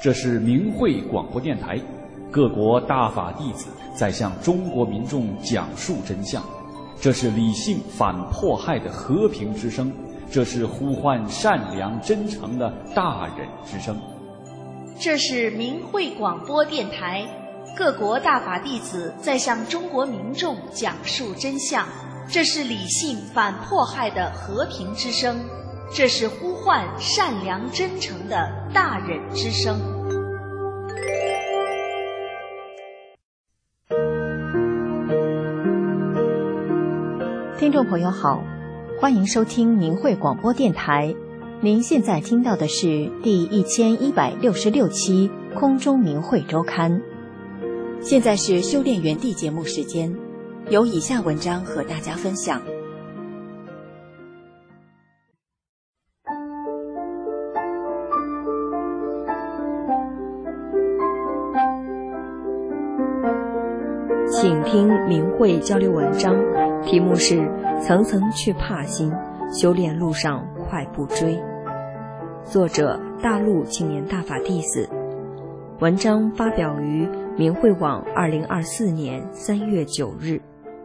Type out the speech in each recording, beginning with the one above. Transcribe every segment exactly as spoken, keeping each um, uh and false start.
这是明慧广播电台，各国大法弟子在向中国民众讲述真相。这是理性反迫害的和平之声，这是呼唤善良真诚的大忍之声。 这是明慧广播电台，各国大法弟子在向中国民众讲述真相。这是理性反迫害的和平之声，这是呼唤善良真诚的大忍之声。 听众朋友好，欢迎收听明慧广播电台。您现在听到的是第一千一百六十六期空中明慧周刊。现在是修炼园地节目时间，有以下文章和大家分享。请听明慧交流文章，题目是层层去帕心，修炼路上快步追。作者大陆青年大法弟子。文章发表于明慧网二零二四年三月九日。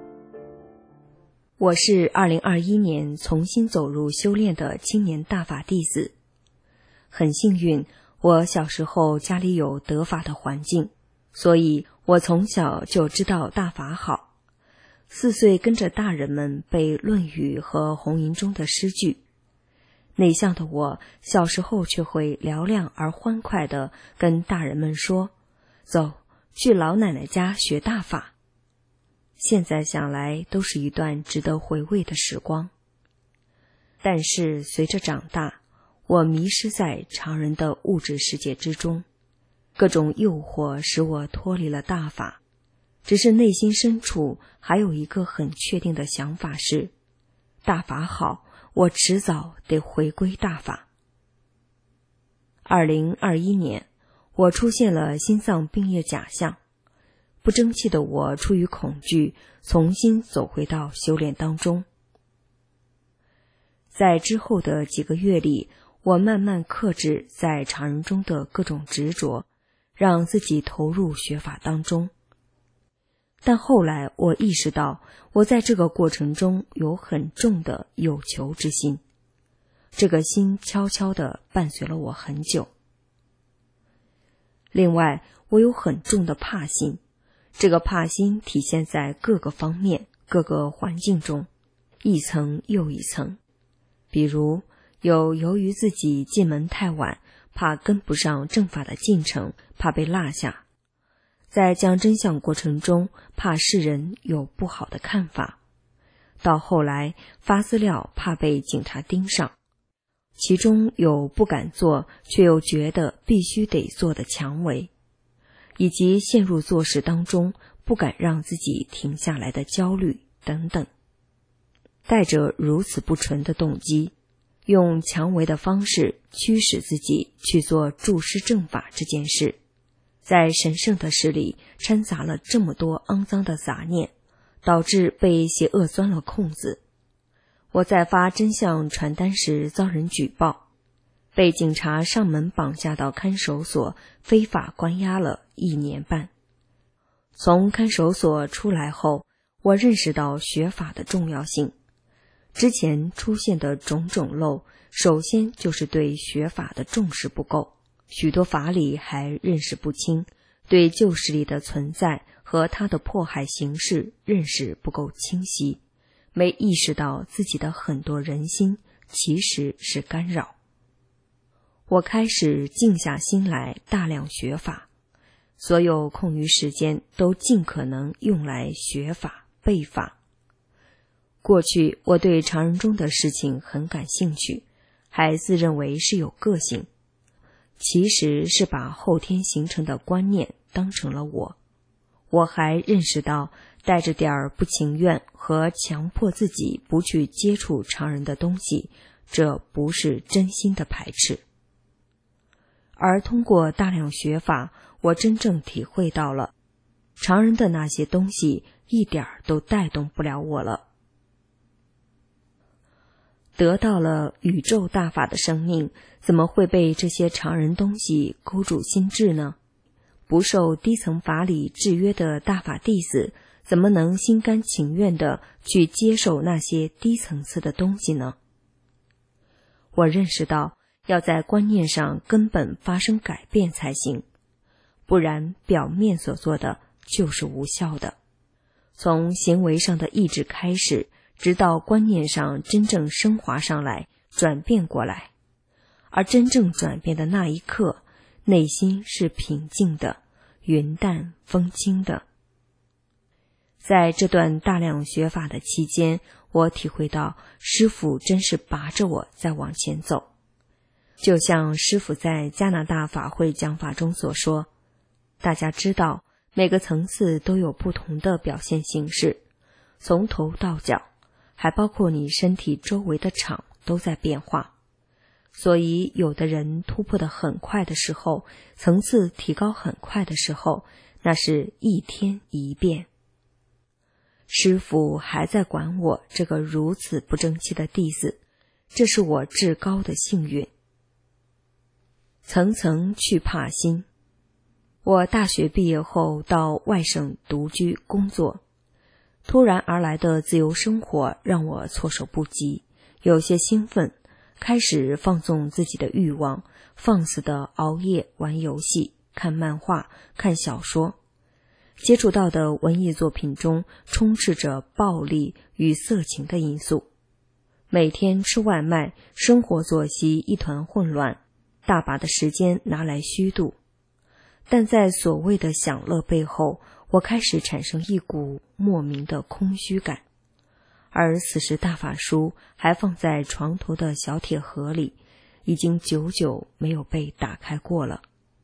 我是二零二一年重新走入修炼的青年大法弟子。很幸运，我小时候家里有得法的环境，所以我从小就知道大法好。四岁跟着大人们背《论语》和红银中的诗句。内向的我小时候却会嘹亮而欢快地跟大人们说，走，去老奶奶家学大法。现在想来都是一段值得回味的时光。但是随着长大，我迷失在常人的物质世界之中，各种诱惑使我脱离了大法。只是内心深处还有一个很确定的想法是，大法好，我迟早得回归大法。二零二一年，我出现了心脏病业假象，不争气的我出于恐惧，重新走回到修炼当中。在之后的几个月里，我慢慢克制在常人中的各种执着，让自己投入学法当中。但后来我意识到，我在这个过程中有很重的有求之心，这个心悄悄地伴随了我很久。另外，我有很重的怕心，这个怕心体现在各个方面、各个环境中，一层又一层。比如，有由于自己进门太晚，怕跟不上正法的进程，怕被落下。在讲真相过程中，怕世人有不好的看法，到后来发资料怕被警察盯上，其中有不敢做却又觉得必须得做的强为，以及陷入做事当中不敢让自己停下来的焦虑等等。带着如此不纯的动机，用强为的方式驱使自己去做助师正法这件事，在神圣的事里掺杂了这么多肮脏的杂念，导致被邪恶钻了空子。我在发真相传单时遭人举报，被警察上门绑架到看守所，非法关押了一年半。从看守所出来后，我认识到学法的重要性。之前出现的种种漏，首先就是对学法的重视不够，许多法理还认识不清，对旧势力的存在和它的迫害形式认识不够清晰，没意识到自己的很多人心其实是干扰。我开始静下心来大量学法，所有空余时间都尽可能用来学法背法。过去我对常人中的事情很感兴趣，还自认为是有个性，其实是把后天形成的观念当成了我。我还认识到带着点儿不情愿和强迫自己不去接触常人的东西，这不是真心的排斥。而通过大量学法，我真正体会到了常人的那些东西一点儿都带动不了我了。 得到了宇宙大法的生命，怎么会被这些常人东西勾住心智呢？不受低层法理制约的大法弟子，怎么能心甘情愿地去接受那些低层次的东西呢？我认识到，要在观念上根本发生改变才行，不然表面所做的就是无效的。从行为上的意志开始，直到观念上真正升华上来，转变过来。而真正转变的那一刻，内心是平静的，云淡风轻的。在这段大量学法的期间，我体会到师父真是拔着我在往前走。就像师父在加拿大法会讲法中所说，大家知道每个层次都有不同的表现形式，从头到脚，还包括你身体周围的场都在变化。所以有的人突破得很快的时候，层次提高很快的时候，那是一天一变。师父还在管我这个如此不争气的弟子，这是我至高的幸运。层层去帕辛。我大学毕业后到外省独居工作，突然而来的自由生活让我措手不及，有些兴奋，开始放纵自己的欲望，放肆地熬夜玩游戏，看漫画，看小说。接触到的文艺作品中充斥着暴力与色情的因素，每天吃外卖，生活作息一团混乱，大把的时间拿来虚度。但在所谓的享乐背后，我开始产生一股莫名的空虚感，而此时大法书还放在床头的小铁盒里，已经久久没有被打开过了。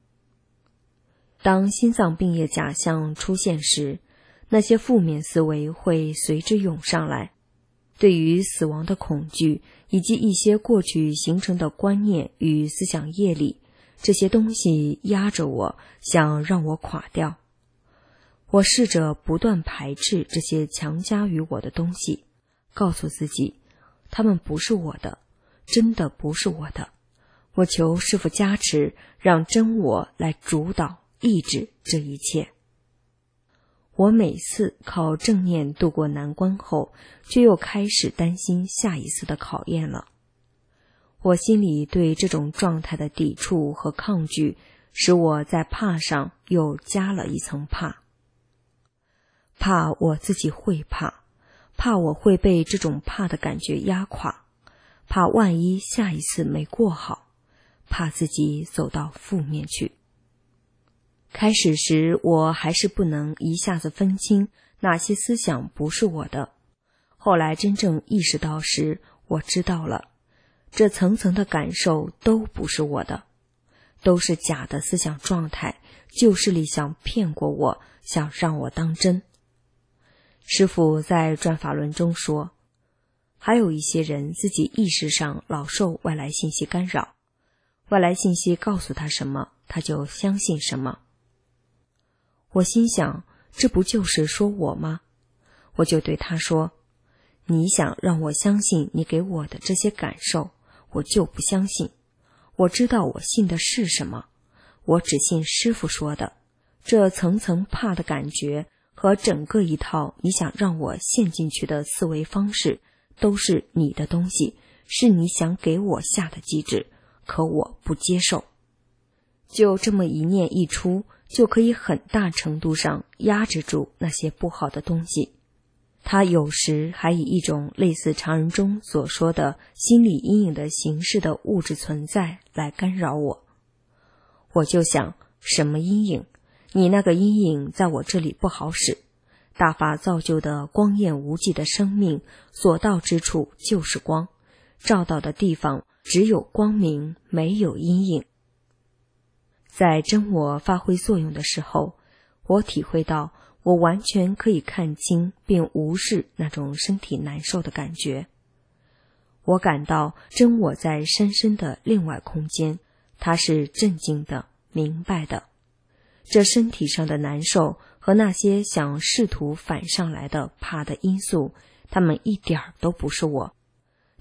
当心脏病业假象出现时，那些负面思维会随之涌上来，对于死亡的恐惧，以及一些过去形成的观念与思想业力，这些东西压着我，想让我垮掉。我试着不断排斥这些强加于我的东西，告诉自己，他们不是我的，真的不是我的。我求师父加持，让真我来主导抑制这一切。我每次靠正念度过难关后，却又开始担心下一次的考验了。我心里对这种状态的抵触和抗拒，使我在怕上又加了一层怕。怕我自己会怕，怕我会被这种怕的感觉压垮，怕万一下一次没过好，怕自己走到负面去。开始时我还是不能一下子分清哪些思想不是我的，后来真正意识到时，我知道了，这层层的感受都不是我的，都是假的思想状态，旧势力想骗过我，想让我当真。师父在转法轮中说，还有一些人自己意识上老受外来信息干扰，外来信息告诉他什么，他就相信什么。我心想，这不就是说我吗？我就对他说，你想让我相信你给我的这些感受，我就不相信。我知道我信的是什么，我只信师父说的。这层层怕的感觉和整个一套你想让我陷进去的思维方式，都是你的东西，是你想给我下的机制，可我不接受。就这么一念一出，就可以很大程度上压制住那些不好的东西。它有时还以一种类似常人中所说的心理阴影的形式的物质存在来干扰我。我就想，什么阴影？你那个阴影在我这里不好使。大法造就的光焰无际的生命，所到之处就是光，照到的地方只有光明，没有阴影。在真我发挥作用的时候，我体会到我完全可以看清并无视那种身体难受的感觉。我感到真我在深深的另外空间，它是镇静的、明白的。这身体上的难受和那些想试图反上来的怕的因素，它们一点儿都不是我，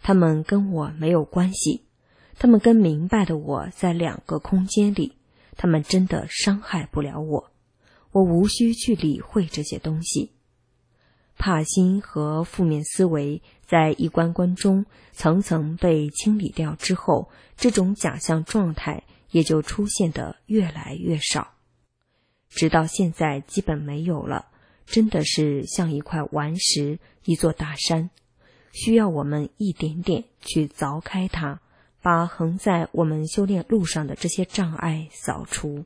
他们跟我没有关系，他们跟明白的我在两个空间里，他们真的伤害不了我，我无需去理会这些东西。怕心和负面思维在一关关中层层被清理掉之后，这种假象状态也就出现得越来越少，直到现在基本没有了，真的是像一块顽石，一座大山，需要我们一点点去凿开它，把横在我们修炼路上的这些障碍扫除。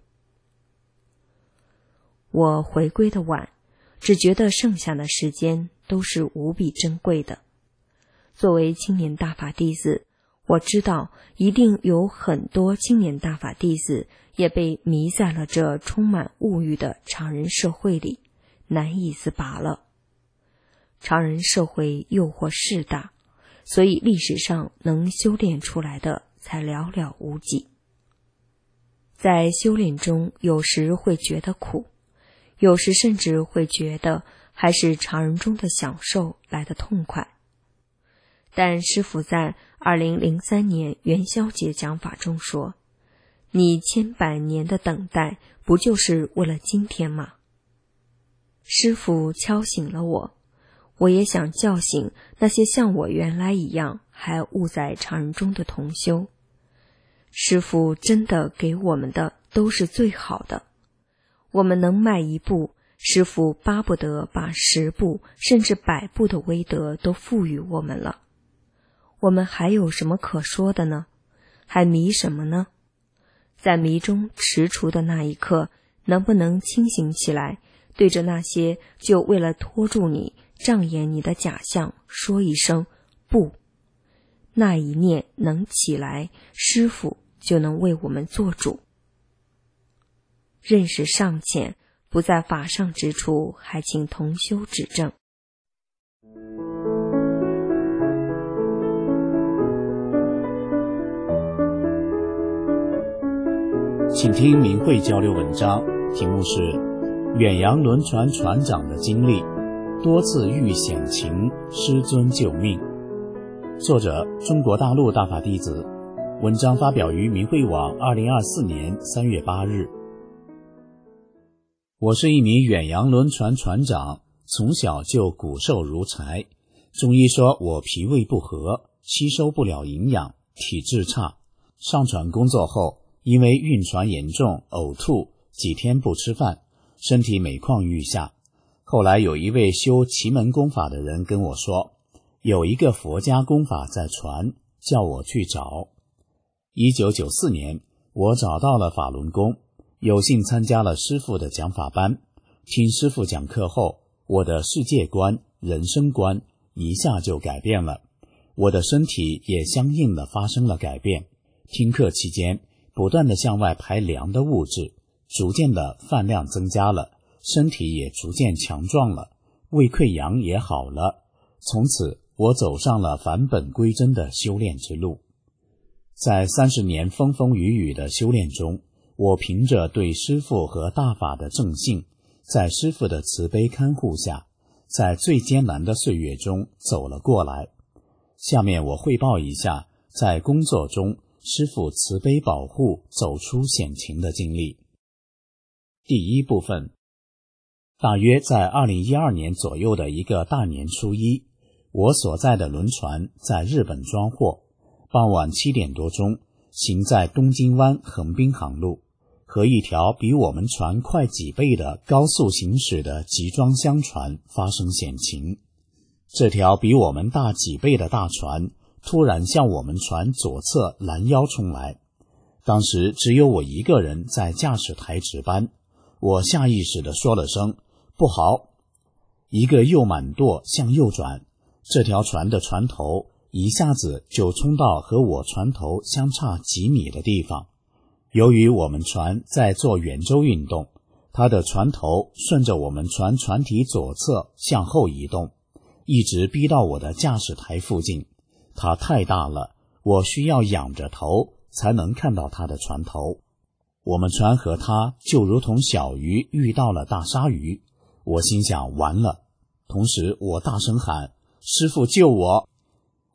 我回归的晚，只觉得剩下的时间都是无比珍贵的。作为青年大法弟子，我知道一定有很多青年大法弟子也被迷在了这充满物欲的常人社会里，难以自拔了。常人社会诱惑势大，所以历史上能修炼出来的才寥寥无几。在修炼中，有时会觉得苦，有时甚至会觉得还是常人中的享受来得痛快。但师父在二零零三年元宵节讲法中说，你千百年的等待不就是为了今天吗？师父敲醒了我，我也想叫醒那些像我原来一样还悟在常人中的同修。师父真的给我们的都是最好的，我们能迈一步，师父巴不得把十步甚至百步的威德都赋予我们了。我们还有什么可说的呢？还迷什么呢？在迷中踟蹰的那一刻，能不能清醒起来，对着那些就为了拖住你、障眼你的假象说一声不？那一念能起来，师父就能为我们做主。认识尚浅，不在法上之处，还请同修指正。 请听明慧交流文章，题目是远洋轮船船长的经历，多次遇险情，师尊救命。作者中国大陆大法弟子，文章发表于明慧网二零二四年三月八日。我是一名远洋轮船船长，从小就骨瘦如柴，中医说我脾胃不和，吸收不了营养，体质差。上船工作后，因为晕船严重，呕吐，几天不吃饭，身体每况愈下。后来有一位修奇门功法的人跟我说，有一个佛家功法在传，叫我去找。一九九四年，我找到了法轮功，有幸参加了师父的讲法班。听师父讲课后，我的世界观、人生观一下就改变了，我的身体也相应的发生了改变。听课期间，不断的向外排凉的物质，逐渐的饭量增加了，身体也逐渐强壮了，胃溃疡也好了。从此我走上了返本归真的修炼之路。在三十年风风雨雨的修炼中，我凭着对师父和大法的正信，在师父的慈悲看护下，在最艰难的岁月中走了过来。下面我汇报一下在工作中师父慈悲保护走出险情的经历。第一部分，大约在二零一二年左右的一个大年初一，我所在的轮船在日本装货，傍晚七点多钟，行在东京湾横滨航路，和一条比我们船快几倍的高速行驶的集装箱船发生险情。这条比我们大几倍的大船突然向我们船左侧拦腰冲来，当时只有我一个人在驾驶台值班，我下意识地说了声不好，一个右满舵向右转，这条船的船头一下子就冲到和我船头相差几米的地方。由于我们船在做圆周运动，它的船头顺着我们船船体左侧向后移动，一直逼到我的驾驶台附近。它太大了，我需要仰着头才能看到它的船头。我们船和它就如同小鱼遇到了大鲨鱼，我心想完了，同时我大声喊师父救我。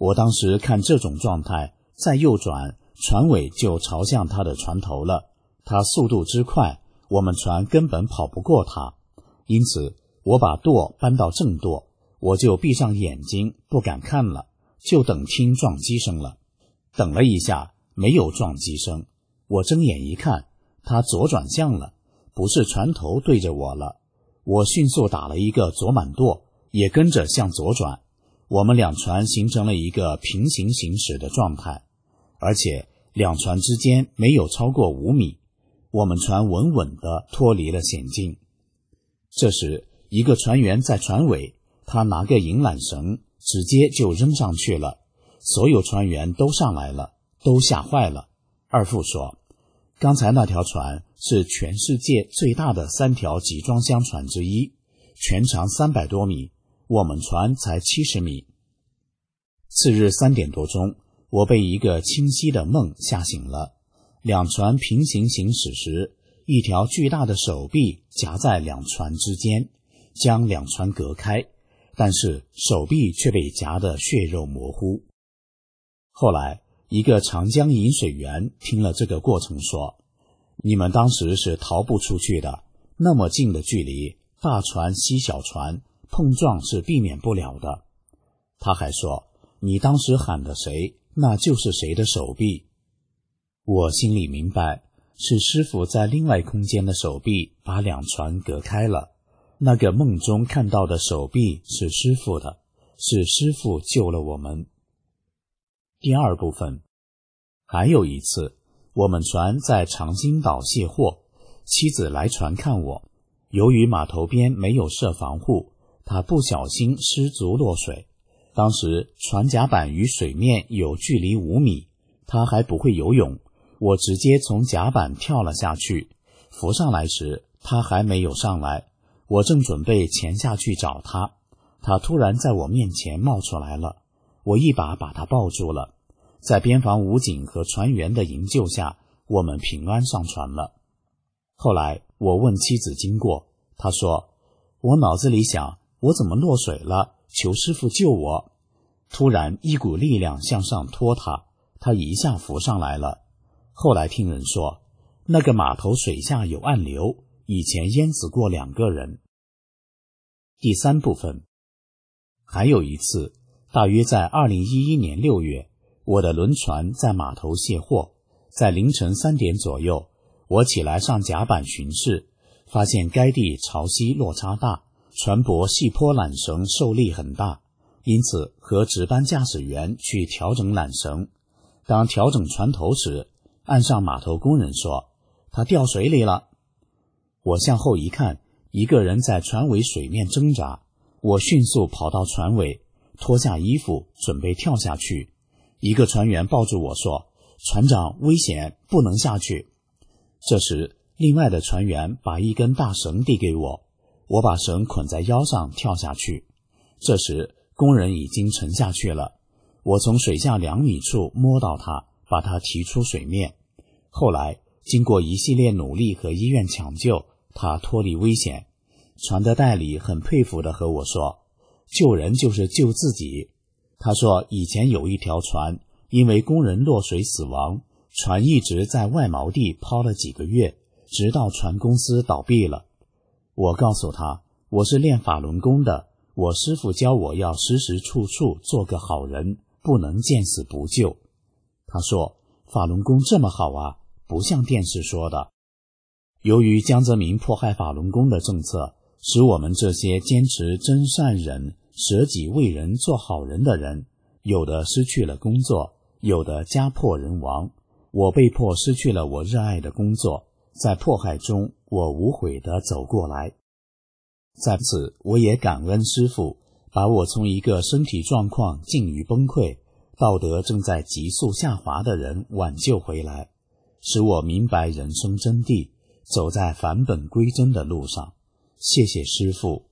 我当时看这种状态，再右转，船尾就朝向他的船头了。他速度之快，我们船根本跑不过他。因此，我把舵搬到正舵，我就闭上眼睛，不敢看了，就等听撞击声了。等了一下，没有撞击声。我睁眼一看，他左转向了，不是船头对着我了。我迅速打了一个左满舵，也跟着向左转。我们两船形成了一个平行行驶的状态，而且两船之间没有超过五米。我们船稳稳地脱离了险境。这时，一个船员在船尾，他拿个引缆绳，直接就扔上去了。所有船员都上来了，都吓坏了。二副说，刚才那条船是全世界最大的三条集装箱船之一，全长三百多米，我们船才七十米。次日三点多钟，我被一个清晰的梦吓醒了。两船平行行驶时，一条巨大的手臂夹在两船之间，将两船隔开，但是手臂却被夹得血肉模糊。后来，一个长江引水员听了这个过程说，你们当时是逃不出去的，那么近的距离，大船吸小船，碰撞是避免不了的。他还说，你当时喊的谁，那就是谁的手臂。我心里明白，是师父在另外空间的手臂把两船隔开了。那个梦中看到的手臂是师父的，是师父救了我们。第二部分，还有一次，我们船在长兴岛卸货，妻子来船看我，由于码头边没有设防护，她不小心失足落水。当时船甲板与水面有距离五米，她还不会游泳，我直接从甲板跳了下去，浮上来时，她还没有上来，我正准备潜下去找她，她突然在我面前冒出来了，我一把把她抱住了。在边防武警和船员的营救下，我们平安上船了。后来我问妻子经过，她说，我脑子里想，我怎么落水了，求师父救我。突然一股力量向上拖她，她一下浮上来了。后来听人说，那个码头水下有暗流，以前淹死过两个人。第三部分，还有一次，大约在二零一一年六月，我的轮船在码头卸货，在凌晨三点左右，我起来上甲板巡视，发现该地潮汐落差大，船舶细坡缆绳受力很大，因此和值班驾驶员去调整缆绳。当调整船头时，岸上码头工人说，他掉水里了。我向后一看，一个人在船尾水面挣扎，我迅速跑到船尾，脱下衣服准备跳下去。一个船员抱住我说，船长，危险，不能下去。这时另外的船员把一根大绳递给我，我把绳捆在腰上跳下去。这时工人已经沉下去了，我从水下两米处摸到他，把他提出水面。后来经过一系列努力和医院抢救，他脱离危险。船的代理很佩服地和我说，救人就是救自己。他说以前有一条船因为工人落水死亡，船一直在外锚地抛了几个月，直到船公司倒闭了。我告诉他，我是练法轮功的，我师父教我要时时处处做个好人，不能见死不救。他说，法轮功这么好啊，不像电视说的。由于江泽民迫害法轮功的政策，使我们这些坚持真善忍、舍己为人、做好人的人，有的失去了工作，有的家破人亡。我被迫失去了我热爱的工作，在迫害中，我无悔地走过来。在此，我也感恩师父，把我从一个身体状况近于崩溃、道德正在急速下滑的人挽救回来，使我明白人生真谛，走在返本归真的路上。谢谢师父。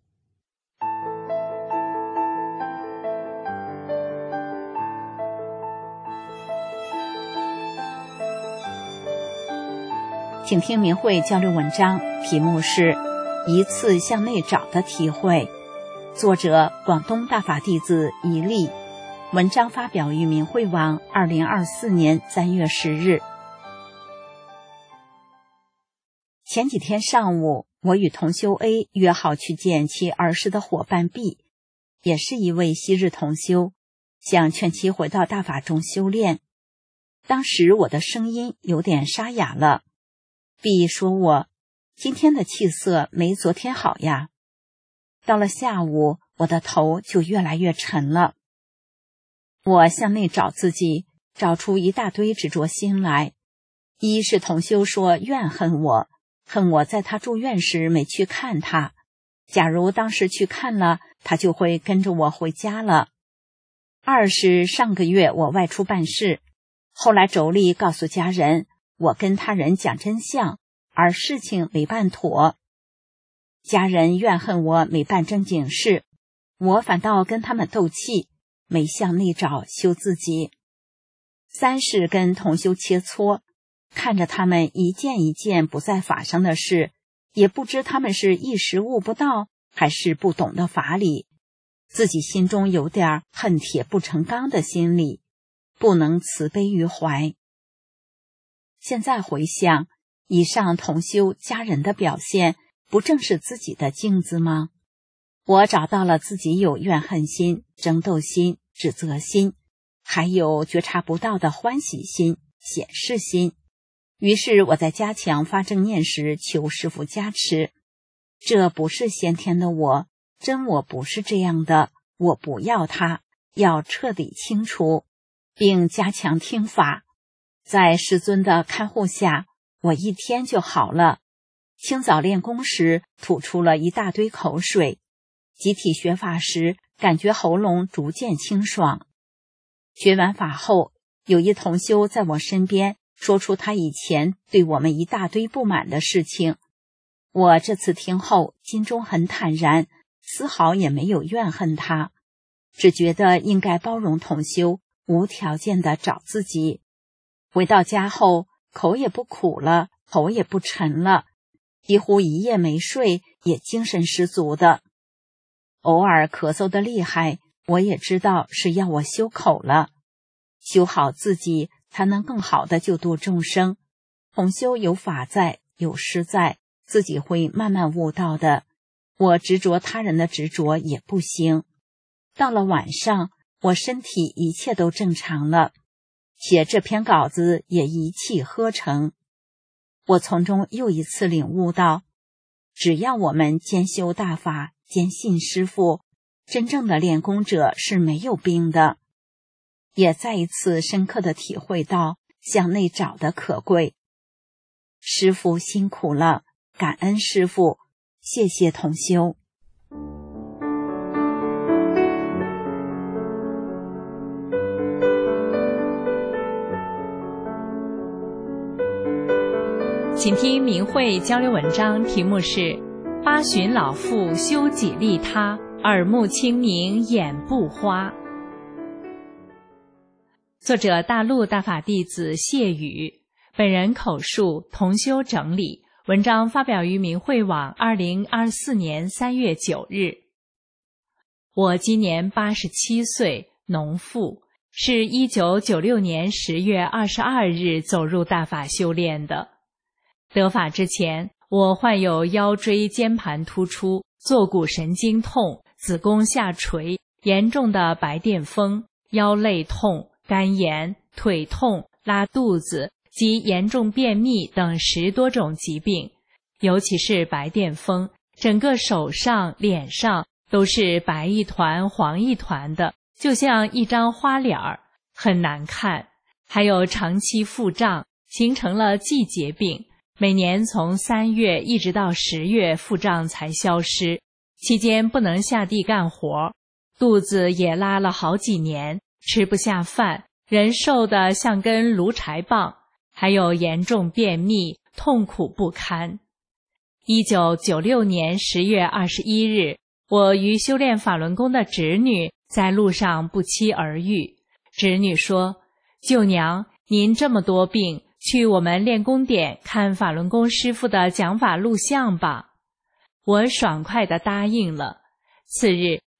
请听明慧交流文章，题目是一次向内找的体会，作者广东大法弟子一粒， 文章发表于明慧网二零二四年三月十日。前几天上午，我与同修 A 约好去见其儿时的伙伴 B， 也是一位昔日同修，想劝其回到大法中修炼。当时我的声音有点沙哑了。 B 说我今天的气色没昨天好呀。到了下午，我的头就越来越沉了。我向内找自己，找出一大堆执着心来。一是同修说怨恨我，恨我在他住院时没去看他，假如当时去看了，他就会跟着我回家了。二是上个月我外出办事，后来妯娌告诉家人，我跟他人讲真相，而事情没办妥。家人怨恨我没办正经事，我反倒跟他们斗气，没向内找修自己。三是跟同修切磋，看着他们一件一件不在法上的事，也不知他们是一时悟不到，还是不懂得法理，自己心中有点恨铁不成钢的心理，不能慈悲于怀。现在回想，以上同修家人的表现，不正是自己的镜子吗？我找到了自己有怨恨心、争斗心、指责心，还有觉察不到的欢喜心、显示心。于是我在加强发正念时求师父加持。这不是先天的我，真我不是这样的，我不要它，要彻底清除，并加强听法。在师尊的看护下，我一天就好了。清早练功时吐出了一大堆口水，集体学法时感觉喉咙逐渐清爽。学完法后，有一同修在我身边说出他以前对我们一大堆不满的事情。我这次听后心中很坦然，丝毫也没有怨恨他，只觉得应该包容同修，无条件的找自己。回到家后，口也不苦了，头也不沉了，几乎一夜没睡，也精神十足的。偶尔咳嗽的厉害，我也知道是要我修口了，修好自己才能更好的救度众生。同修有法在，有师在，自己会慢慢悟到的。我执着他人的执着也不行。到了晚上，我身体一切都正常了，写这篇稿子也一气呵成。我从中又一次领悟到，只要我们兼修大法，坚信师父，真正的练功者是没有病的。也再一次深刻地体会到向内找的可贵。师父辛苦了，感恩师父，谢谢同修。 请听明慧交流文章，题目是八旬老妇修己利他，耳目清明眼不花。作者大陆大法弟子谢宇，本人口述，同修整理。文章发表于明慧网二零二四年三月九日。我今年八十七岁，农妇，是一九九六年十月二十二日走入大法修炼的。得法之前，我患有腰椎间盘突出、坐骨神经痛、子宫下垂、严重的白癜风、腰肋痛、肝炎、腿痛、拉肚子及严重便秘等十多种疾病，尤其是白癜风，整个手上、脸上都是白一团黄一团的，就像一张花脸儿，很难看。还有长期腹胀，形成了季节病，每年从三月一直到十月腹胀才消失，期间不能下地干活，肚子也拉了好几年，吃不下饭，人瘦得像根芦柴棒，还有严重便秘，痛苦不堪。一九九六年十月二十一日，我与修炼法轮功的侄女在路上不期而遇。侄女说：“舅娘，您这么多病，去我们练功点看法轮功师父的讲法录像吧。”我爽快地答应了。次日，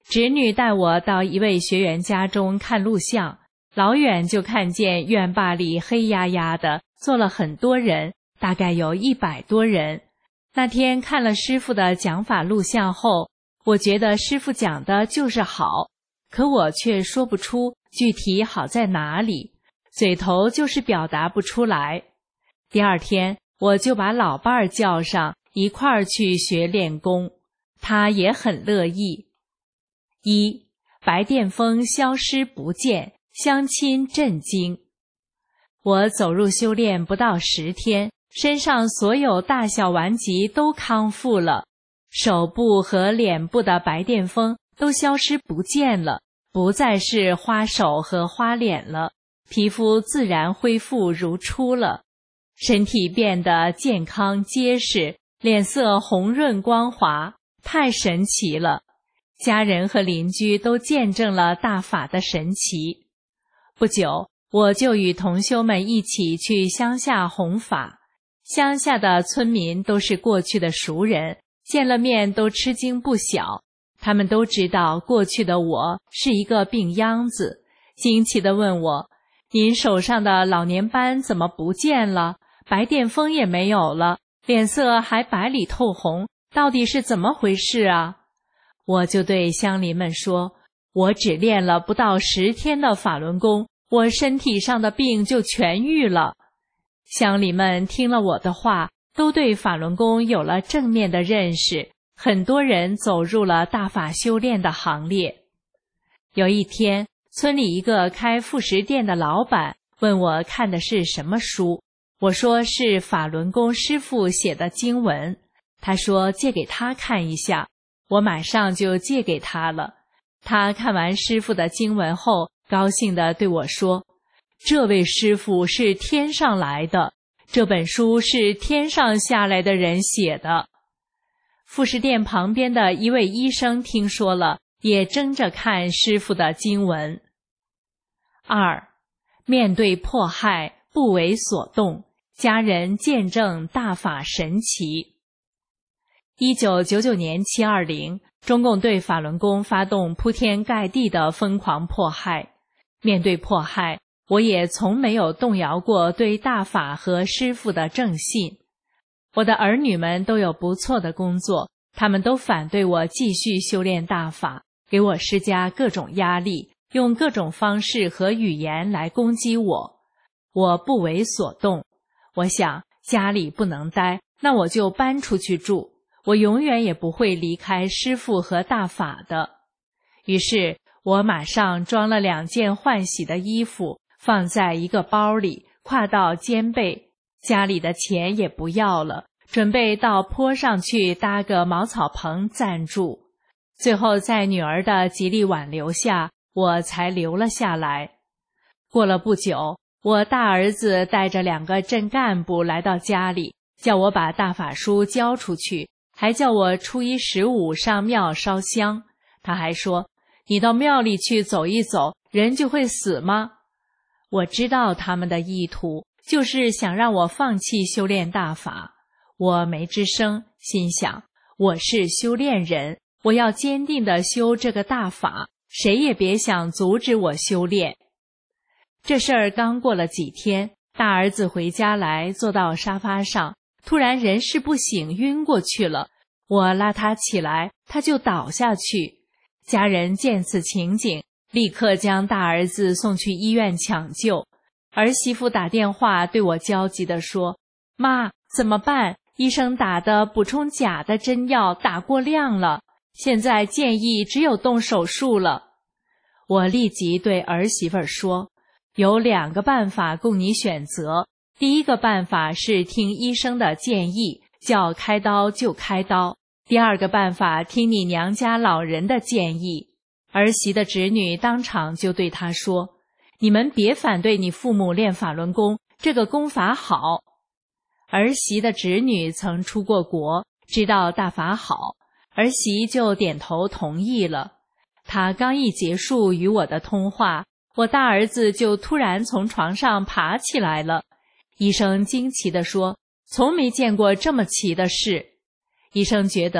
侄女带我到一位学员家中看录像，老远就看见院坝里黑压压的坐了很多人，大概有一百多人。那天看了师父的讲法录像后，我觉得师父讲的就是好，可我却说不出具体好在哪里，嘴头就是表达不出来。第二天我就把老伴儿叫上，一块儿去学练功，他也很乐意。一，白癜风消失不见，乡亲震惊。我走入修炼不到十天，身上所有大小顽疾都康复了，手部和脸部的白癜风都消失不见了，不再是花手和花脸了，皮肤自然恢复如初了，身体变得健康结实，脸色红润光滑，太神奇了。家人和邻居都见证了大法的神奇。不久，我就与同修们一起去乡下弘法。乡下的村民都是过去的熟人，见了面都吃惊不小。他们都知道过去的我是一个病秧子，惊奇地问我：您手上的老年斑怎么不见了？白癜风也没有了，脸色还白里透红，到底是怎么回事啊？我就对乡邻们说，我只练了不到十天的法轮功，我身体上的病就痊愈了。乡邻们听了我的话，都对法轮功有了正面的认识，很多人走入了大法修炼的行列。有一天，村里一个开副食店的老板问我看的是什么书，我说是法轮功师父写的经文。他说借给他看一下，我马上就借给他了。他看完师父的经文后，高兴地对我说，这位师父是天上来的，这本书是天上下来的人写的。副食店旁边的一位医生听说了，也争着看师父的经文。二，面对迫害不为所动，家人见证大法神奇。一九九九年七二零，中共对法轮功发动铺天盖地的疯狂迫害。面对迫害，我也从没有动摇过对大法和师父的正信。我的儿女们都有不错的工作，他们都反对我继续修炼大法，给我施加各种压力，用各种方式和语言来攻击我。我不为所动，我想家里不能待，那我就搬出去住，我永远也不会离开师父和大法的。于是我马上装了两件换洗的衣服，放在一个包里，挎到肩背，家里的钱也不要了，准备到坡上去搭个茅草棚暂住。最后在女儿的极力挽留下，我才留了下来。过了不久，我大儿子带着两个镇干部来到家里，叫我把大法书交出去，还叫我初一十五上庙烧香。他还说，你到庙里去走一走，人就会死吗？我知道他们的意图，就是想让我放弃修炼大法。我没吱声，心想，我是修炼人，我要坚定地修这个大法，谁也别想阻止我修炼。这事儿刚过了几天，大儿子回家来，坐到沙发上，突然人事不省，晕过去了。我拉他起来，他就倒下去。家人见此情景，立刻将大儿子送去医院抢救。儿媳妇打电话对我焦急地说，妈，怎么办？医生打的补充钾的针药打过量了，现在建议只有动手术了。我立即对儿媳妇说，有两个办法供你选择。第一个办法是听医生的建议，叫开刀就开刀。第二个办法，听你娘家老人的建议。儿媳的侄女当场就对她说，你们别反对你父母练法轮功，这个功法好。儿媳的侄女曾出过国，知道大法好，儿媳就点头同意了。她刚一结束与我的通话，我大儿子就突然从床上爬起来了。医生惊奇地说，从没见过这么奇的事。医生觉得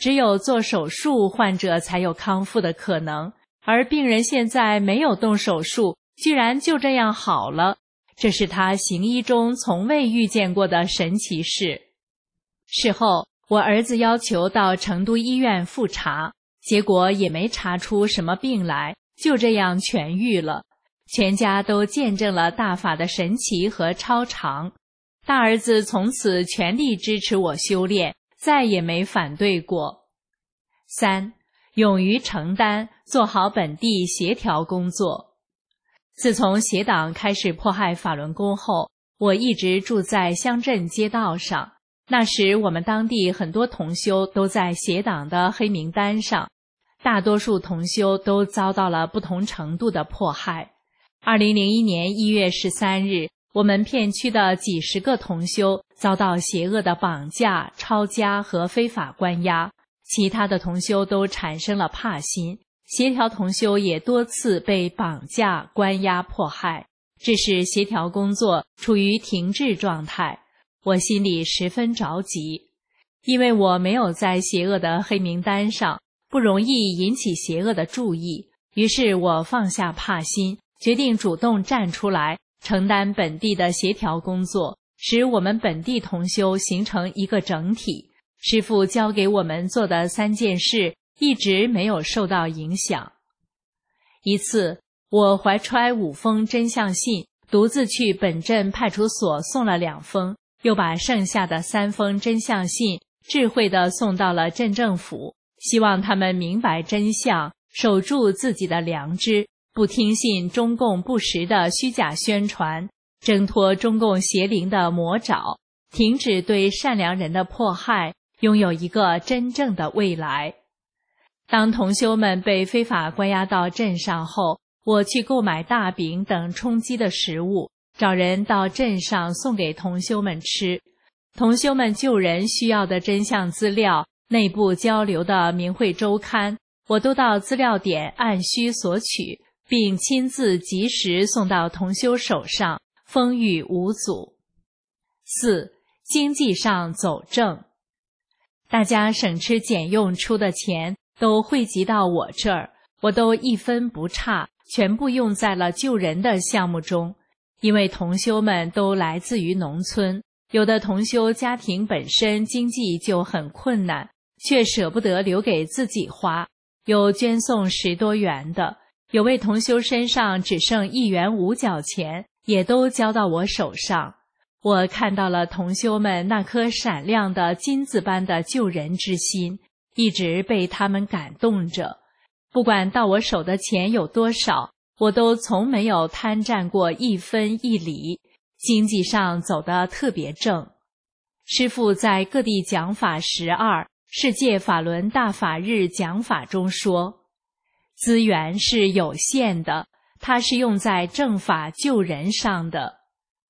只有做手术，患者才有康复的可能，而病人现在没有动手术，居然就这样好了，这是他行医中从未遇见过的神奇事。事后，我儿子要求到成都医院复查，结果也没查出什么病来，就这样痊愈了。全家都见证了大法的神奇和超常。大儿子从此全力支持我修炼，再也没反对过。三，勇于承担，做好本地协调工作。自从邪党开始迫害法轮功后，我一直住在乡镇街道上。那时我们当地很多同修都在邪党的黑名单上，大多数同修都遭到了不同程度的迫害。二零零一年一月十三日，我们片区的几十个同修遭到邪恶的绑架、抄家和非法关押，其他的同修都产生了怕心，协调同修也多次被绑架、关押、迫害，致使协调工作处于停滞状态。我心里十分着急，因为我没有在邪恶的黑名单上，不容易引起邪恶的注意，于是我放下怕心，决定主动站出来，承担本地的协调工作，使我们本地同修形成一个整体。师父教给我们做的三件事一直没有受到影响。一次，我怀揣五封真相信，独自去本镇派出所送了两封，又把剩下的三封真相信智慧地送到了镇政府，希望他们明白真相，守住自己的良知，不听信中共不实的虚假宣传，挣脱中共邪灵的魔爪，停止对善良人的迫害，拥有一个真正的未来。当同修们被非法关押到镇上后，我去购买大饼等充饥的食物，找人到镇上送给同修们吃。同修们救人需要的真相资料、内部交流的明慧周刊，我都到资料点按需索取，并亲自及时送到同修手上，风雨无阻。四，经济上走正。大家省吃俭用出的钱都汇集到我这儿，我都一分不差，全部用在了救人的项目中。因为同修们都来自于农村，有的同修家庭本身经济就很困难，却舍不得留给自己花，有捐送十多元的，有位同修身上只剩一元五角钱，也都交到我手上。我看到了同修们那颗闪亮的金子般的救人之心，一直被他们感动着。不管到我手的钱有多少，我都从没有贪占过一分一厘，经济上走得特别正。师父在各地讲法十二世界法轮大法日讲法中说，资源是有限的，它是用在正法救人上的。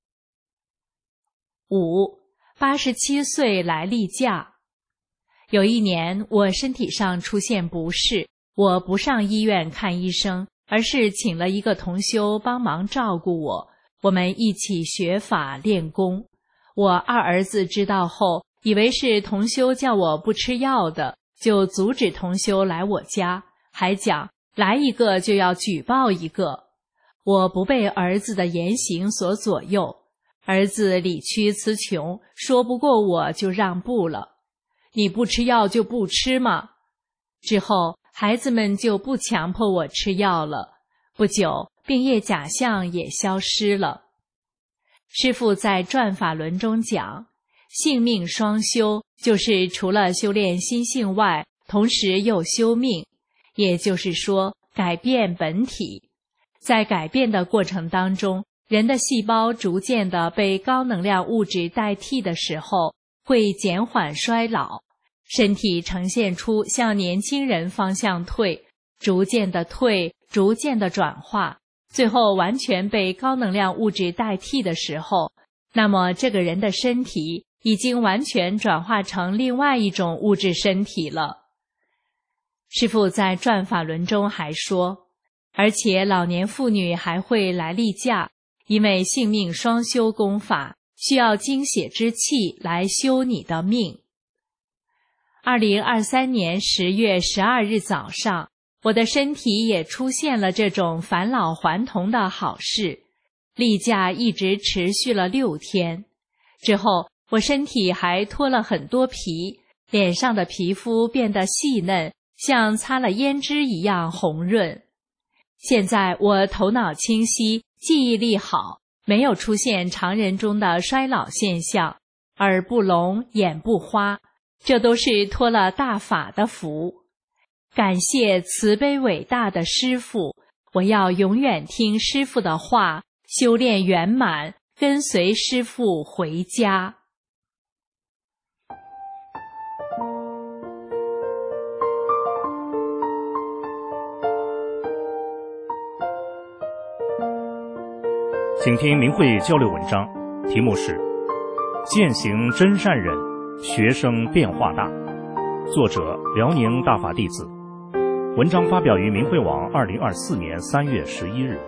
五，八十七岁来例假。有一年我身体上出现不适，我不上医院看医生，而是请了一个同修帮忙照顾我，我们一起学法练功。我二儿子知道后，以为是同修叫我不吃药的，就阻止同修来我家，还讲来一个就要举报一个。我不被儿子的言行所左右，儿子理屈词穷，说不过我就让步了。你不吃药就不吃嘛。之后孩子们就不强迫我吃药了，不久病业假象也消失了。师父在转法轮中讲，性命双修，就是除了修炼心性外，同时又修命，也就是说改变本体。在改变的过程当中，人的细胞逐渐地被高能量物质代替的时候，会减缓衰老，身体呈现出向年轻人方向退，逐渐的退，逐渐的转化，最后完全被高能量物质代替的时候，那么这个人的身体已经完全转化成另外一种物质身体了。师父在转法轮中还说，而且老年妇女还会来例假，因为性命双修功法需要精血之气来修你的命。 二零二三年十月十二日早上，我的身体也出现了这种返老还童的好事。例假一直持续了六天，之后我身体还脱了很多皮，脸上的皮肤变得细嫩，像擦了胭脂一样红润。现在我头脑清晰，记忆力好，没有出现常人中的衰老现象，耳不聋，眼不花，这都是托了大法的福。感谢慈悲伟大的师父，我要永远听师父的话，修炼圆满，跟随师父回家。 请听明慧交流文章，题目是践行真善忍，学生变化大，作者辽宁大法弟子。文章发表于明慧网二零二四年三月十一日。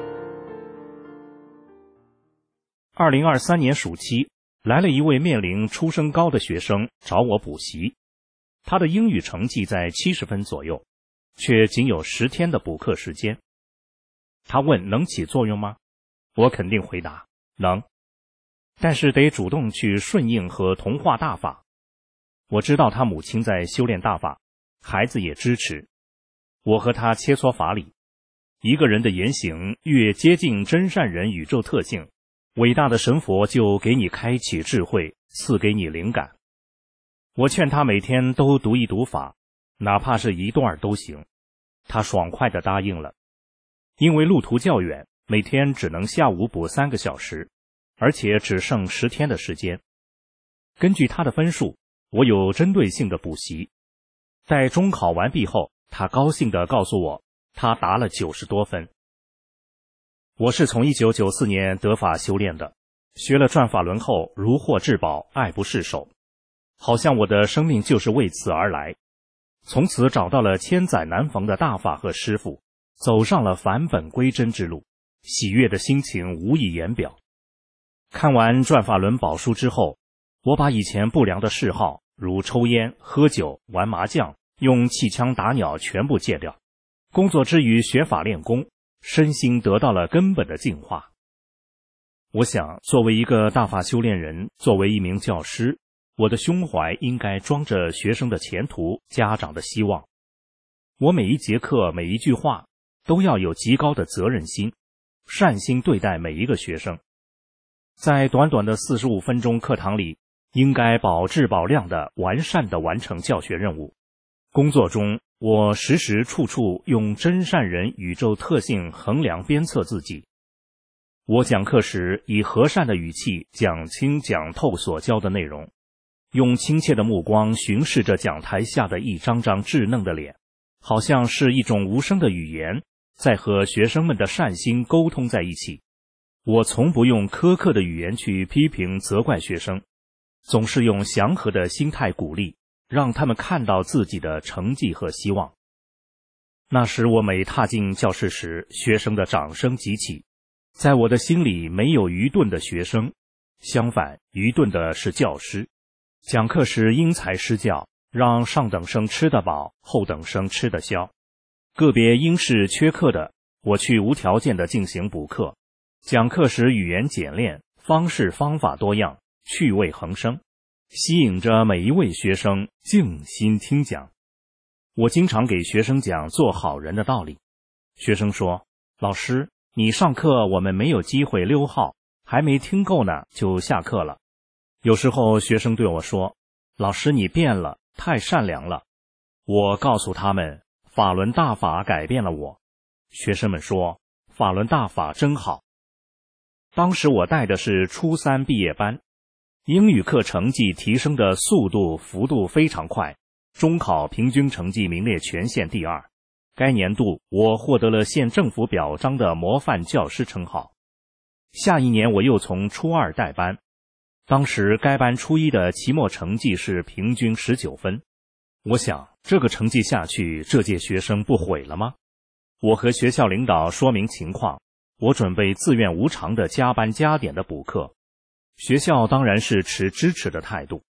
二零二三年暑期，来了一位面临出身高的学生找我补习，他的英语成绩在七十分左右，却仅有十天的补课时间。他问能起作用吗？我肯定回答能，但是得主动去顺应和同化大法。我知道他母亲在修炼大法，孩子也支持。我和他切磋法理，一个人的言行越接近真善人宇宙特性，伟大的神佛就给你开启智慧，赐给你灵感。我劝他每天都读一读法，哪怕是一段都行。他爽快地答应了。因为路途较远，每天只能下午补三个小时，而且只剩十天的时间。根据他的分数，我有针对性的补习。待中考完毕后，他高兴地告诉我，他达了九十多分。我是从一九九四年得法修炼的，学了转法轮后如获至宝，爱不释手，好像我的生命就是为此而来。从此找到了千载难逢的大法和师父，走上了返本归真之路，喜悦的心情无以言表。看完转法轮宝书之后，我把以前不良的嗜好，如抽烟、喝酒、玩麻将、用气枪打鸟全部戒掉，工作之余学法练功，身心得到了根本的净化。我想，作为一个大法修炼人，作为一名教师，我的胸怀应该装着学生的前途，家长的希望。我每一节课，每一句话，都要有极高的责任心，善心对待每一个学生。在短短的四十五分钟课堂里，应该保质保量的完善的完成教学任务。工作中，我时时处处用真善人宇宙特性衡量鞭策自己。我讲课时以和善的语气讲清讲透所教的内容，用亲切的目光巡视着讲台下的一张张稚嫩的脸，好像是一种无声的语言，在和学生们的善心沟通在一起。我从不用苛刻的语言去批评责怪学生，总是用祥和的心态鼓励，让他们看到自己的成绩和希望。那时我每踏进教室时，学生的掌声集起，在我的心里没有愚钝的学生，相反，愚钝的是教师。讲课时因材施教，让上等生吃得饱，后等生吃得消。个别因是缺课的，我去无条件地进行补课。讲课时语言简练，方式方法多样，趣味横生，吸引着每一位学生静心听讲。我经常给学生讲做好人的道理。学生说，老师，你上课我们没有机会溜号，还没听够呢就下课了。有时候学生对我说，老师你变了，太善良了。我告诉他们，法轮大法改变了我。学生们说，法轮大法真好。当时我带的是初三毕业班，英语课成绩提升的速度幅度非常快，中考平均成绩名列全县第二。该年度我获得了县政府表彰的模范教师称号。下一年我又从初二带班，当时该班初一的期末成绩是平均十九分。我想，这个成绩下去，这届学生不毁了吗？我和学校领导说明情况，我准备自愿无偿的加班加点的补课。学校当然是持支持的态度。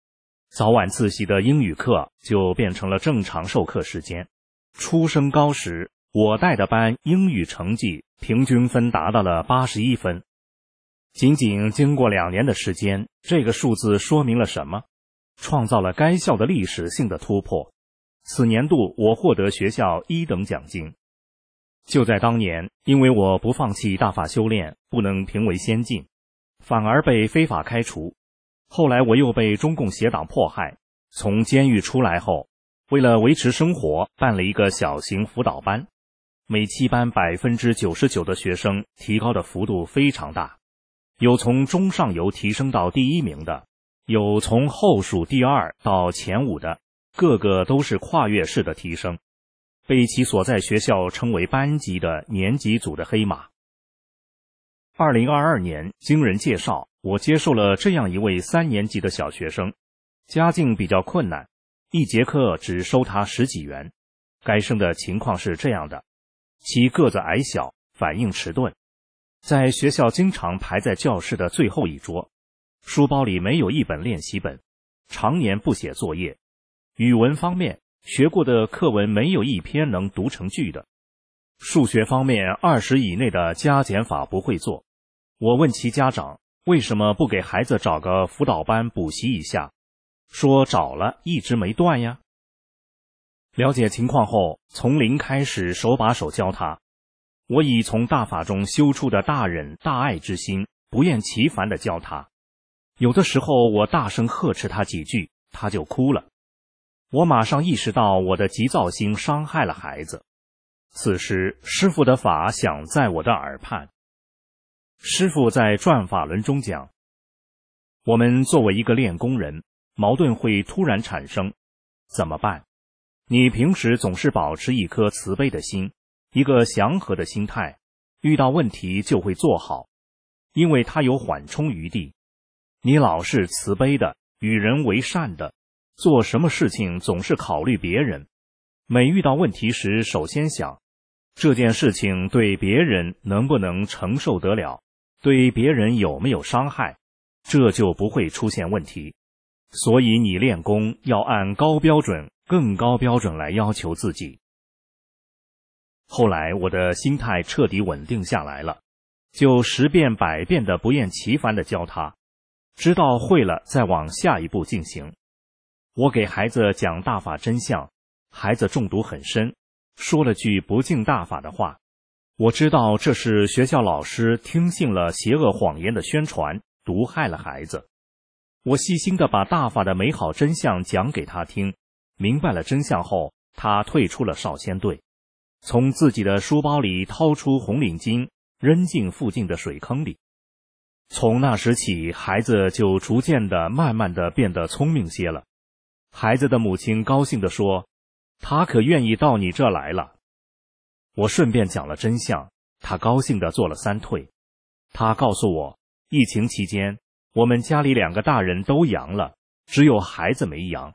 早晚自习的英语课就变成了正常授课时间。初升高时，我带的班英语成绩平均分达到了八十一分。仅仅经过两年的时间，这个数字说明了什么？创造了该校的历史性的突破。此年度我获得学校一等奖金。就在当年，因为我不放弃大法修炼，不能评为先进，反而被非法开除。后来我又被中共邪党迫害，从监狱出来后，为了维持生活，办了一个小型辅导班。每期班 百分之九十九 的学生提高的幅度非常大，有从中上游提升到第一名的，有从后数第二到前五的，个个都是跨越式的提升，被其所在学校称为班级的年级组的黑马。二零二二年，经人介绍，我接受了这样一位三年级的小学生，家境比较困难，一节课只收他十几元。该生的情况是这样的，其个子矮小，反应迟钝，在学校经常排在教室的最后一桌，书包里没有一本练习本，常年不写作业。语文方面，学过的课文没有一篇能读成句的。数学方面，二十以内的加减法不会做。我问其家长，为什么不给孩子找个辅导班补习一下？说找了，一直没断呀。了解情况后，从零开始手把手教他。我以从大法中修出的大忍大爱之心，不厌其烦地教他。有的时候我大声呵斥他几句，他就哭了。我马上意识到我的急躁心伤害了孩子。此时师父的法响在我的耳畔。师父在转法轮中讲，我们作为一个练功人，矛盾会突然产生，怎么办？你平时总是保持一颗慈悲的心，一个祥和的心态，遇到问题就会做好，因为它有缓冲余地。你老是慈悲的，与人为善的，做什么事情总是考虑别人，每遇到问题时首先想，这件事情对别人能不能承受得了，对别人有没有伤害，这就不会出现问题。所以你练功要按高标准、更高标准来要求自己。后来我的心态彻底稳定下来了，就十遍百遍的不厌其烦的教他，知道会了再往下一步进行。我给孩子讲大法真相，孩子中毒很深，说了句不敬大法的话。我知道这是学校老师听信了邪恶谎言的宣传，毒害了孩子。我细心地把大法的美好真相讲给他听，明白了真相后，他退出了少先队，从自己的书包里掏出红领巾，扔进附近的水坑里。从那时起，孩子就逐渐的、慢慢的变得聪明些了。孩子的母亲高兴地说，他可愿意到你这来了。我顺便讲了真相，他高兴地做了三退。他告诉我，疫情期间我们家里两个大人都阳了，只有孩子没阳。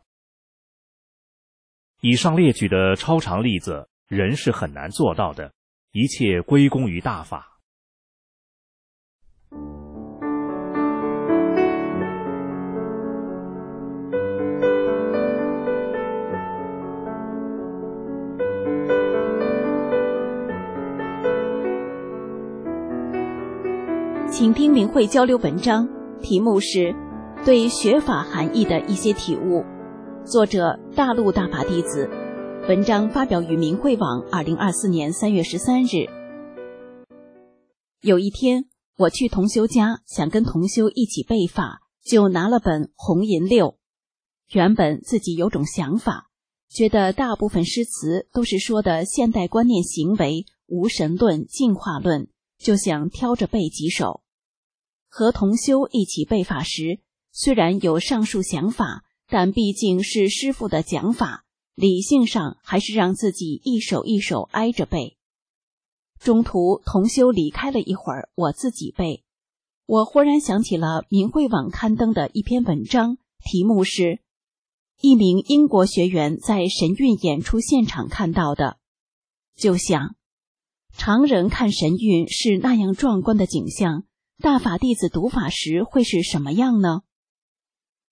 以上列举的超常例子，人是很难做到的，一切归功于大法。 请听明慧交流文章，题目是对学法含义的一些体悟，作者大陆大法弟子，文章发表于明慧网二零二四年三月十三日。有一天我去同修家，想跟同修一起背法，就拿了本红银六。原本自己有种想法，觉得大部分诗词都是说的现代观念行为、无神论、进化论，就想挑着背几首。和同修一起背法时，虽然有上述想法，但毕竟是师父的讲法，理性上还是让自己一首一首挨着背。中途同修离开了一会儿，我自己背。我忽然想起了明慧网刊登的一篇文章，题目是一名英国学员在神韵演出现场看到的，就想常人看神韵是那样壮观的景象，大法弟子读法时会是什么样呢？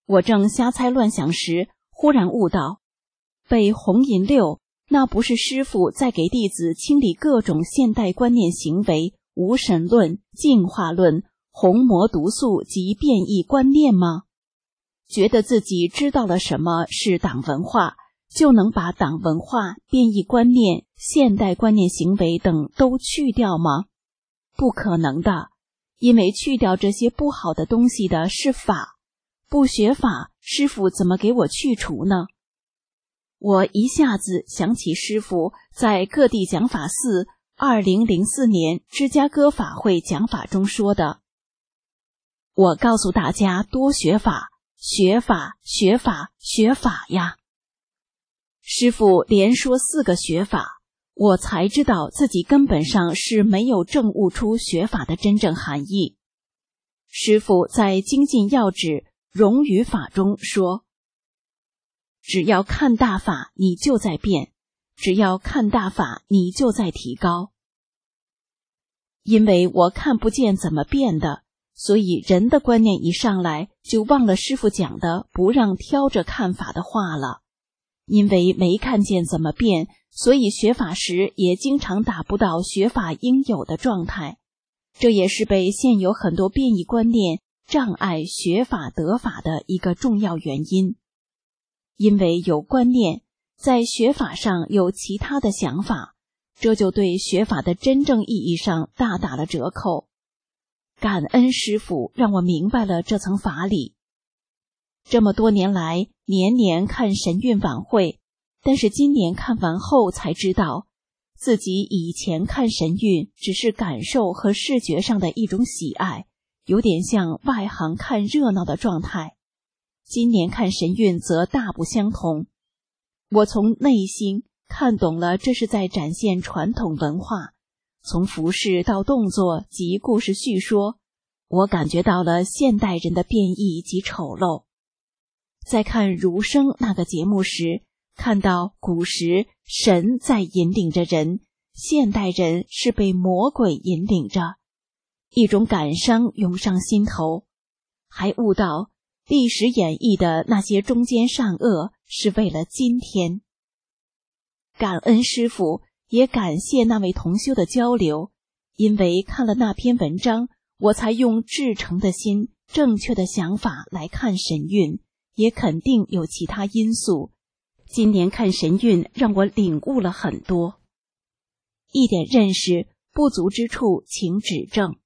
我正瞎猜乱想时，忽然悟到，背红银六，那不是师父在给弟子清理各种现代观念行为、无神论、进化论、红魔毒素及变异观念吗？觉得自己知道了什么是党文化，就能把党文化、变异观念、现代观念行为等都去掉吗？不可能的，因为去掉这些不好的东西的是法，不学法，师父怎么给我去除呢？我一下子想起师父在各地讲法寺二零零四年芝加哥法会讲法中说的：我告诉大家多学法，学法，学法，学法呀。师父连说四个学法，我才知道自己根本上是没有证悟出学法的真正含义。师父在精进要旨荣语法中说，只要看大法，你就在变；只要看大法，你就在提高。因为我看不见怎么变的，所以人的观念一上来，就忘了师父讲的不让挑着看法的话了。因为没看见怎么变，所以学法时也经常达不到学法应有的状态。这也是被现有很多变异观念障碍学法得法的一个重要原因。因为有观念，在学法上有其他的想法，这就对学法的真正意义上大打了折扣。感恩师父让我明白了这层法理。这么多年来，年年看神韵晚会，但是今年看完后才知道，自己以前看神韵只是感受和视觉上的一种喜爱，有点像外行看热闹的状态。今年看神韵则大不相同，我从内心看懂了这是在展现传统文化，从服饰到动作及故事叙说，我感觉到了现代人的变异及丑陋。在看儒生那个节目时，看到古时神在引领着人，现代人是被魔鬼引领着，一种感伤涌上心头，还悟到历史演绎的那些中间善恶是为了今天。感恩师父，也感谢那位同修的交流，因为看了那篇文章，我才用至诚的心、正确的想法来看神韵，也肯定有其他因素。今年看神韵让我领悟了很多，一点认识不足之处请指正。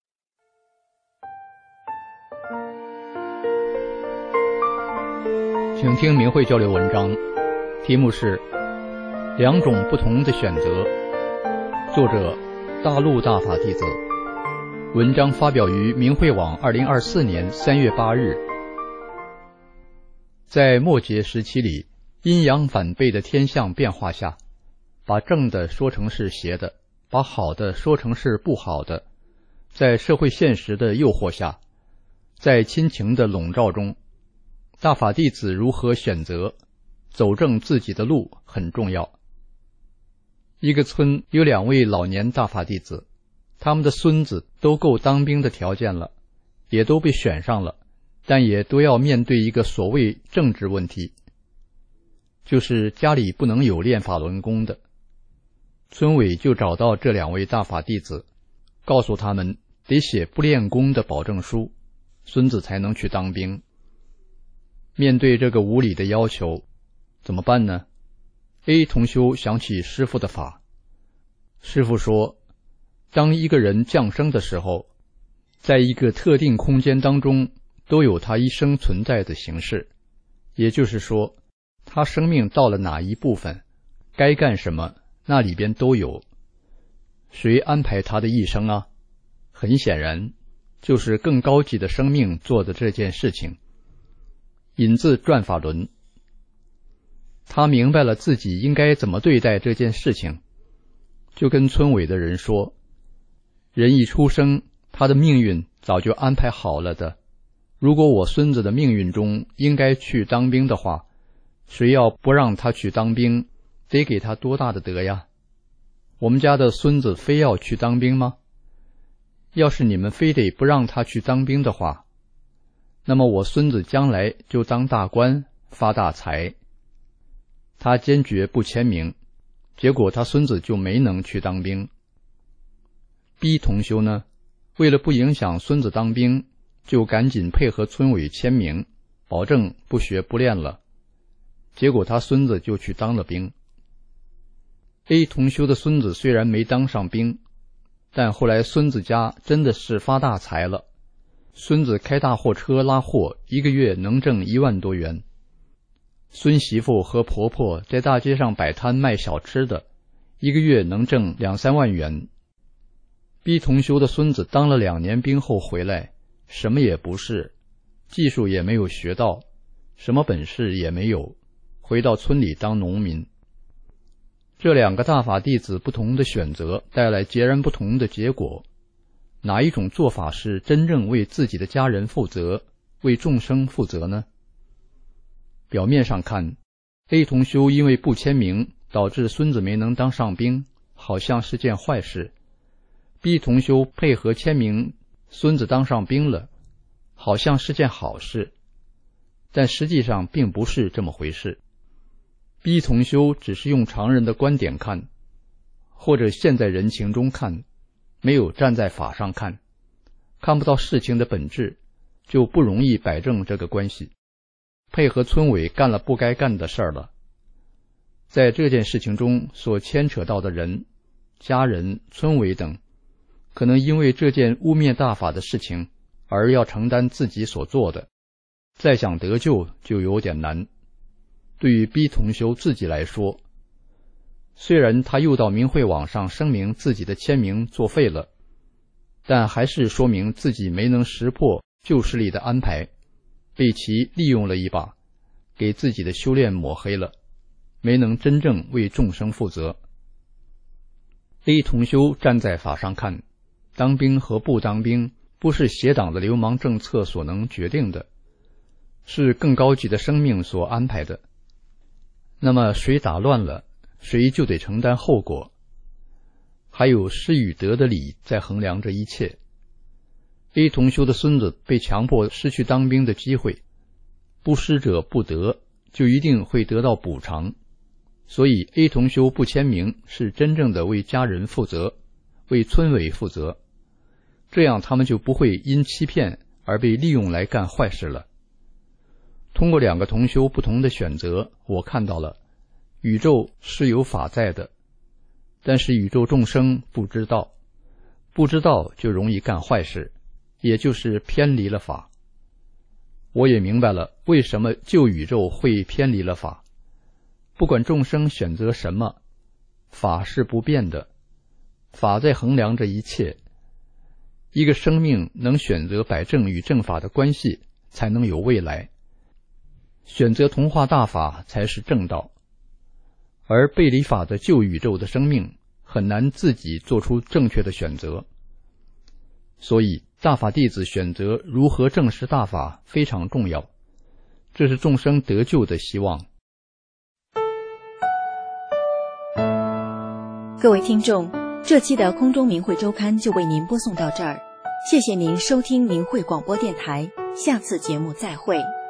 请听明慧交流文章，题目是两种不同的选择，作者大陆大法弟子，文章发表于明慧网二零二四年三月八日。在末节时期里，阴阳反背的天象变化下，把正的说成是邪的，把好的说成是不好的，在社会现实的诱惑下，在亲情的笼罩中，大法弟子如何选择走正自己的路很重要。一个村有两位老年大法弟子，他们的孙子都够当兵的条件了，也都被选上了，但也都要面对一个所谓政治问题，就是家里不能有练法轮功的。村委就找到这两位大法弟子，告诉他们得写不练功的保证书，孙子才能去当兵。面对这个无理的要求，怎么办呢？ A 同修想起师父的法，师父说，当一个人降生的时候，在一个特定空间当中都有他一生存在的形式，也就是说，他生命到了哪一部分，该干什么，那里边都有。谁安排他的一生啊？很显然，就是更高级的生命做的这件事情。引自转法轮。他明白了自己应该怎么对待这件事情，就跟村委的人说，人一出生，他的命运早就安排好了的。如果我孙子的命运中应该去当兵的话，谁要不让他去当兵，得给他多大的德呀？我们家的孙子非要去当兵吗？要是你们非得不让他去当兵的话， 那么我孙子将来就当大官发大财。他坚决不签名，结果他孙子就没能去当兵。B 同修呢，为了不影响孙子当兵，就赶紧配合村委签名，保证不学不练了。结果他孙子就去当了兵。A 同修的孙子虽然没当上兵，但后来孙子家真的是发大财了。孙子开大货车拉货，一个月能挣一万多元。孙媳妇和婆婆在大街上摆摊卖小吃的，一个月能挣两三万元。B 同修的孙子当了两年兵后回来，什么也不是，技术也没有学到，什么本事也没有，回到村里当农民。这两个大法弟子不同的选择，带来截然不同的结果。哪一种做法是真正为自己的家人负责，为众生负责呢？表面上看， A 同修因为不签名导致孙子没能当上兵，好像是件坏事。 B 同修配合签名，孙子当上兵了，好像是件好事。但实际上并不是这么回事。 B 同修只是用常人的观点看，或者现在人情中看，没有站在法上看，看不到事情的本质，就不容易摆正这个关系，配合村委干了不该干的事儿了。在这件事情中所牵扯到的人、家人、村委等，可能因为这件污蔑大法的事情而要承担自己所做的，再想得救就有点难。对于 B 同修自己来说，虽然他又到明慧网上声明自己的签名作废了，但还是说明自己没能识破旧势力的安排，被其利用了一把，给自己的修炼抹黑了，没能真正为众生负责。 A 同修站在法上看，当兵和不当兵不是邪党的流氓政策所能决定的，是更高级的生命所安排的。那么谁打乱了，谁就得承担后果。还有失与得的理在衡量这一切。 A 同修的孙子被强迫失去当兵的机会，不施者不得，就一定会得到补偿。所以 A 同修不签名是真正的为家人负责，为村委负责，这样他们就不会因欺骗而被利用来干坏事了。通过两个同修不同的选择，我看到了宇宙是有法在的，但是宇宙众生不知道，不知道就容易干坏事，也就是偏离了法。我也明白了为什么旧宇宙会偏离了法。不管众生选择什么，法是不变的，法在衡量着一切。一个生命能选择摆正与正法的关系，才能有未来。选择同化大法才是正道，而背离法的旧宇宙的生命很难自己做出正确的选择。所以大法弟子选择如何证实大法非常重要，这是众生得救的希望。 各位听众，这期的空中明慧周刊就为您播送到这儿，谢谢您收听明慧广播电台，下次节目再会。